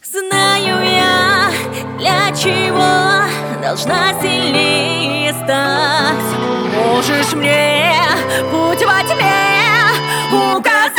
Знаю я, для чего должна сильнее стать. Можешь мне путь во тьме указать.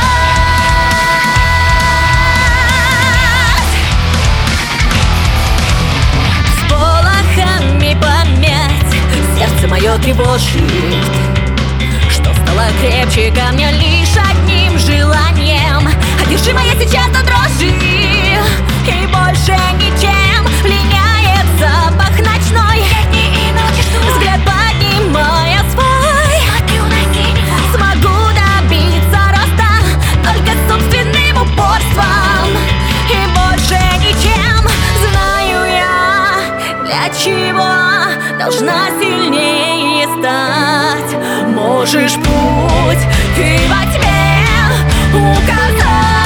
Всполохами помять сердце мое тревожит, что стало крепче камня лишь одним желанием. Одержимая сейчас до дрожи, и больше ничем пленяет запах ночной. Взгляд поднимая свой, смогу добиться роста только собственным упорством, и больше ничем. Знаю я, для чего должна сильнее стать. Можешь путь ты во тьме указать.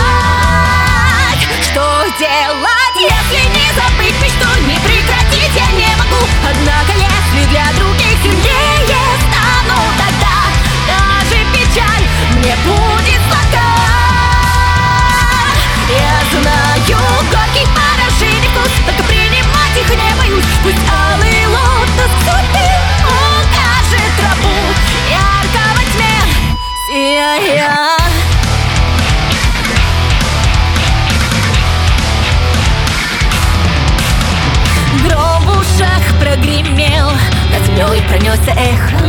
Что делать, если не забыть мечту, не прекратить я не могу. Однако если для других сильнее стану, тогда даже печаль мне будет сладка. Я знаю горький поражений вкус, только принимать их не боюсь. Пусть алый лотос судьбы укажет тропу, ярко во тьме сияя. Прогремел, над землей пронесся эхом,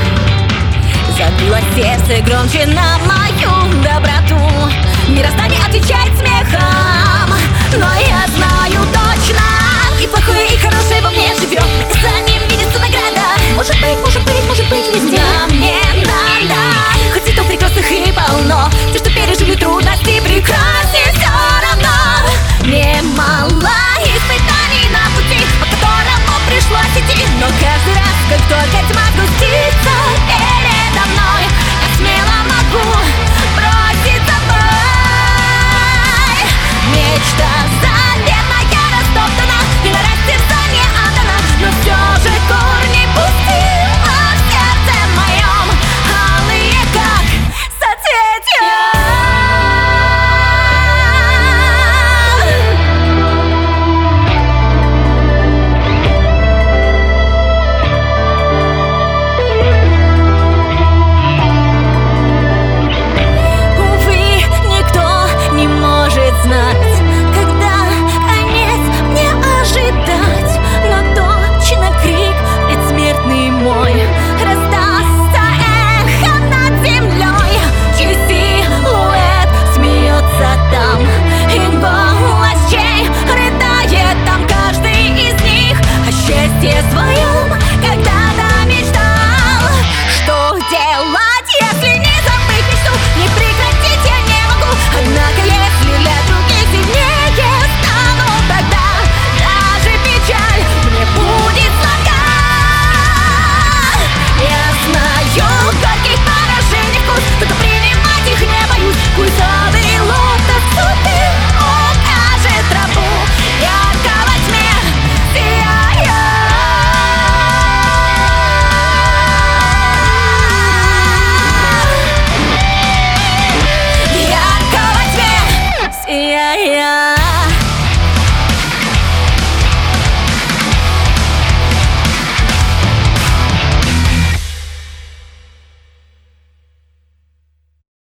забило сердце громче на мою доброту. Мироздание отвечает смехом, но я знаю точно, и плохое, и хорошее во мне живет. За ним видится награда. Может быть, везде мне надо. Хоть цветов прекрасных и полно, те, что пережили трудности, прекраснее все равно. Немало испытаний на пути, по которому пришлось идти, но каждый раз, как только тьма сгустится передо мной, я смело могу броситься в бой. Мечта заветная растоптана, и на растерзание отдана, но все же корни пустые в сердце моем, алые как соцветия. Yeah.